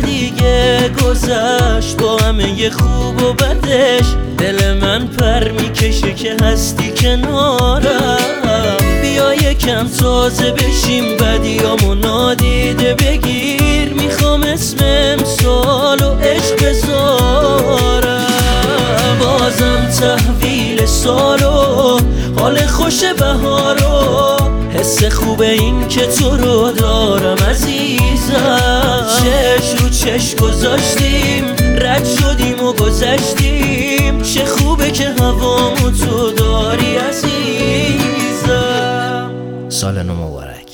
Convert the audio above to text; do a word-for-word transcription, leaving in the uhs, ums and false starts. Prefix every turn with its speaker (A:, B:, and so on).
A: دیگه گذشت با همه خوب و بدش، دل من پر میکشه که هستی کنارم. بیا یکم تازه بشیم بدیامو نادیده بگیر، میخوام اسم امسال و عشق بذارم. بازم تحویل سالو، حال خوش بهارو، حس خوبه این که تو رو دارم عزیزم. چش رو چش گذاشتیم، رد شدیم و گذشتیم، چه خوبه که هوامو تو داری عزیزم.
B: سال نو مبارک.